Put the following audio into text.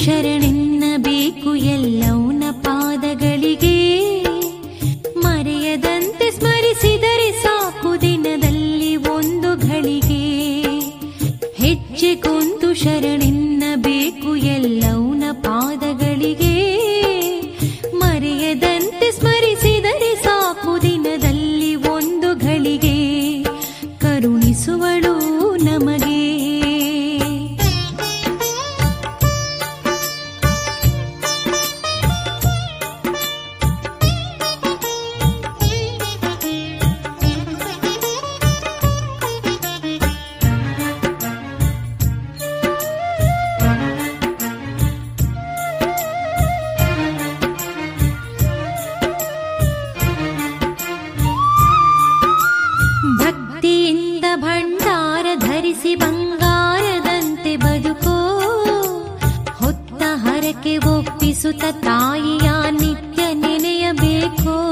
ಶರಣೆನ್ನಬೇಕು ಎಲ್ಲವನ ಪಾದಗಳಿಗೆ. ಮರೆಯದಂತೆ ಸ್ಮರಿಸಿದರೆ ಸಾಕು ದಿನದಲ್ಲಿ ಒಂದು ಘಳಿಗೆ. ಹೆಜ್ಜೆ ಕುಂತು ಶರಣೆನ್ನಬೇಕು ಎಲ್ಲವನ ಪಾದಗಳಿಗೆ. ಮರೆಯದಂತೆ ಸ್ಮರಿಸಿದರೆ ಸಾಕು ದಿನದಲ್ಲಿ ಒಂದು ಘಳಿಗೆ. ಕರುಣಿಸುವಳು ನಮಗೆ. ಭಕ್ತಿಯಿಂದ ಭಂಡಾರ ಧರಿಸಿ ಬಂಗಾರದಂತೆ ಬದುಕೋ. ಹೊತ್ತ ಹರಕೆ ಒಪ್ಪಿಸುತ್ತ ತಾಯಿಯ ನಿತ್ಯ ನೆನೆಯಬೇಕೋ.